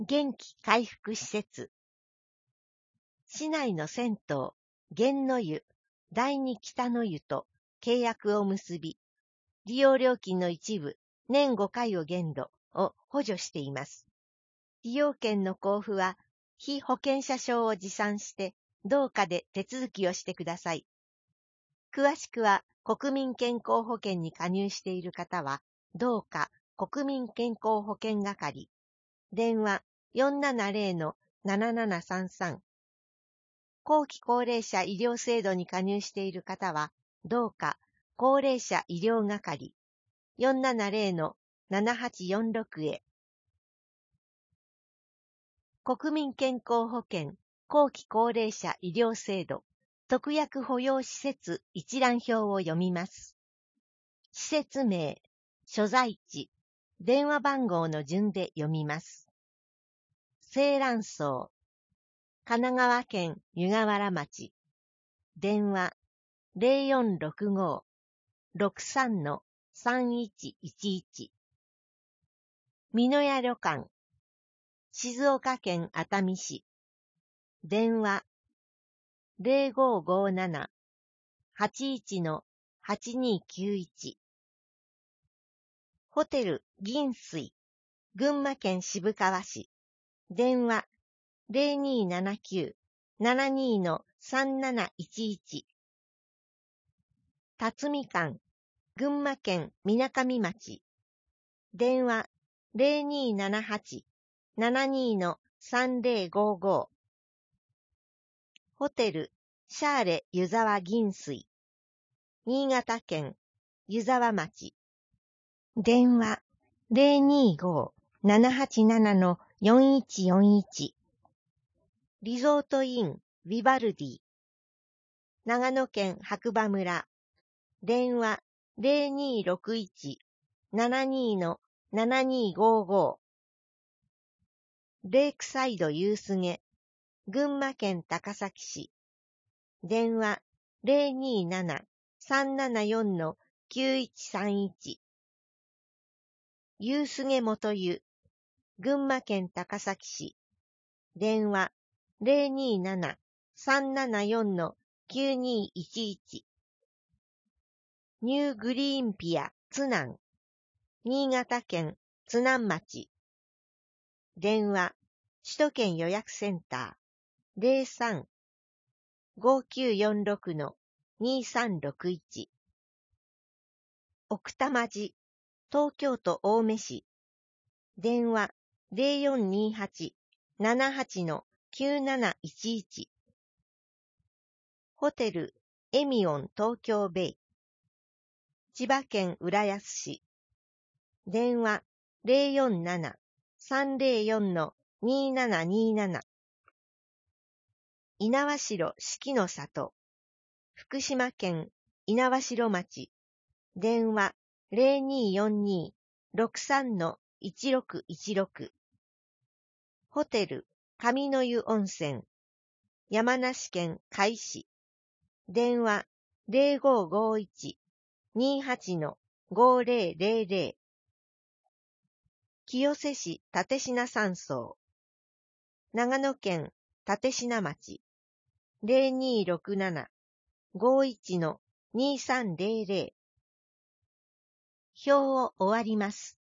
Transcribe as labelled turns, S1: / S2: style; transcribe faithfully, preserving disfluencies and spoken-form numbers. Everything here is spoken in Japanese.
S1: 元気回復施設。市内の銭湯、源の湯、第二北の湯と契約を結び、利用料金の一部、年ごかいを限度を補助しています。利用券の交付は、被保険者証を持参して、同課で手続きをしてください。詳しくは、国民健康保険に加入している方は、同課国民健康保険係、電話 よんななゼロ のななななさんさん。後期高齢者医療制度に加入している方は、同課高齢者医療係、よんななゼロ のななはちよんろく へ。国民健康保険後期高齢者医療制度特約保養施設一覧表を読みます。施設名、所在地、電話番号の順で読みます。青蘭荘、神奈川県湯河原町、電話 ゼロよんろくご ろくさん さんいちいちいち。美濃屋旅館、静岡県熱海市、電話 ゼロごごなな はちいち はちにきゅういち。ホテル銀水、群馬県渋川市、電話 ゼロにななきゅう ななにさんなないちいち。辰巳館、群馬県みなかみ町、電話 ゼロにななはち ななにさんゼロごご。ホテルシャーレ湯沢銀水、新潟県湯沢町、電話 ゼロにご ななはちなな よんいちよんいち。リゾートインビバルディ、長野県白馬村、電話 ゼロにろくいち ななにななにごご。レイクサイドユースゲ、群馬県高崎市、電話 ゼロになな さんななよん きゅういちさんいち。ユースゲ元湯、群馬県高崎市、電話 ゼロになな さんななよん きゅうにいちいち。ニューグリーンピア津南、新潟県津南町、電話首都圏予約センター ゼロさん ごきゅうよんろく にさんろくいち。奥多摩寺、東京都青梅市、電話 ゼロよんにはち ななはち きゅうなないちいち。ホテルエミオン東京ベイ、千葉県浦安市、電話 ゼロよんなな さんゼロよん にななになな。猪苗代四季の里、福島県猪苗代町、電話 ゼロによんに ろくさん いちろくいちろく。ホテル上の湯温泉、山梨県甲斐市、電話 ゼロごごいち にはち ごゼロゼロゼロ。清瀬市立科山荘、長野県立科町、ゼロにろくなな ごいち にさんゼロゼロ。表を終わります。